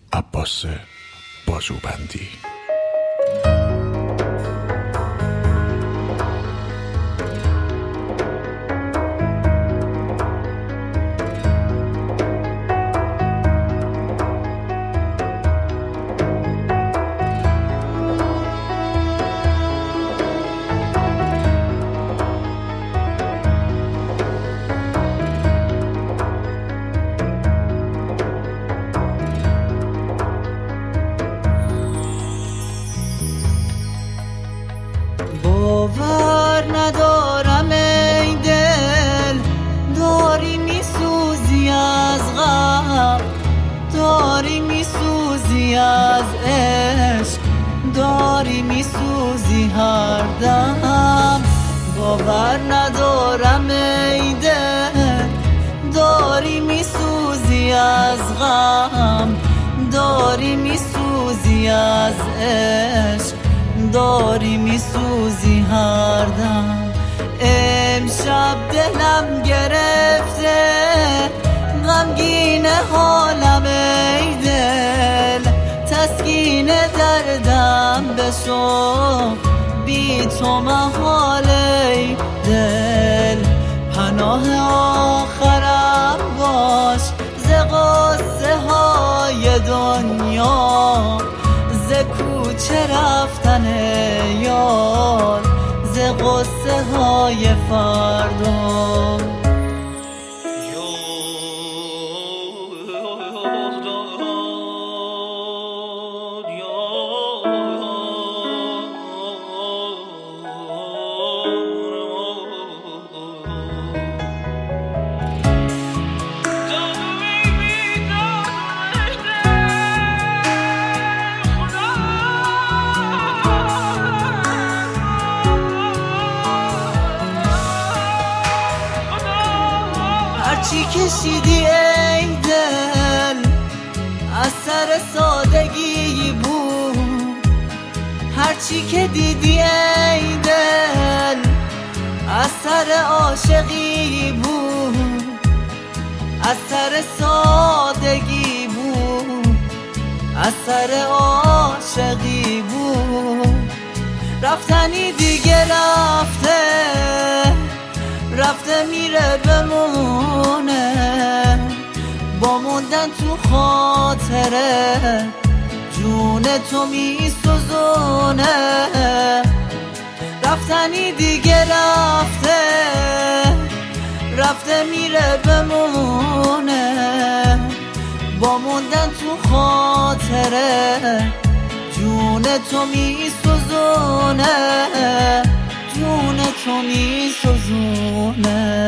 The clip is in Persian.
عباس بازوبندی. باور ندارم ای دل، داری میسوزی از غم، داری میسوزی از عشق، داری میسوزی هر دم. باور ندارم ای دل، داری میسوزی از غم، داری میسوزی از عشق، داری میسوزی هر دم. امشب دلم گرفته غمگین حالم ای دل، تسکین دردم بشو بی تو محال ای دل. پناه آخرم باش ز غصه های دنیا، ز کوچه رفتن یار، ز غصه های فردا. هرچی کشیدی ای دل از سر سادگی بود، هرچی که دیدی ای دل از سر عاشقی بود، از سر سادگی بود، از سر عاشقی بود. رفتنی دیگه رفته، رفته میره بمونه، با موندن تو خاطره جون تو میسوزونه. رفتنی دیگه رفته، رفته میره بمونه، با موندن تو خاطره جون تو میسوزونه، جون تو میسوزونه.